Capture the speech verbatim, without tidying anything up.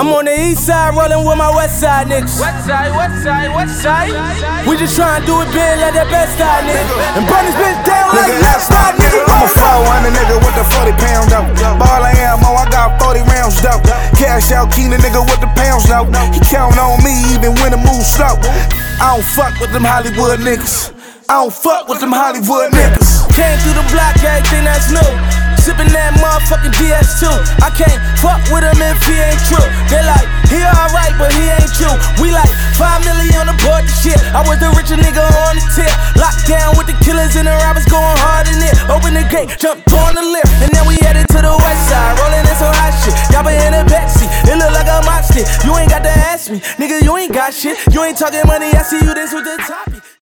I'm on the east side rolling with my west side niggas. West side, west side, west side. We just tryna do it big like that best side nigga. And burn this bitch down like Nigga, left side nigga. I'm a four hundred nigga with the forty pound though. Ball I am, oh, I got forty rounds though. Cash out, keen the nigga with the pounds though. He count on me even when the move slow. I don't fuck with them Hollywood niggas. I don't fuck with them Hollywood niggas. Came through the block, everything that's new. Sippin' that motherfucking D S two. I can't fuck with him if he ain't true. They like, he alright, but he ain't you. We like five million on the board and shit. I was the richest nigga on the tip. Locked down with the killers and the robbers going hard in it. Open the gate, jumped on the lift, and then we headed to the west side. Rolling in some hot shit. Y'all been in the backseat. It look like a mock stick. You ain't got to ask me. Nigga, you ain't got shit. You ain't talking money, I see you this with the top.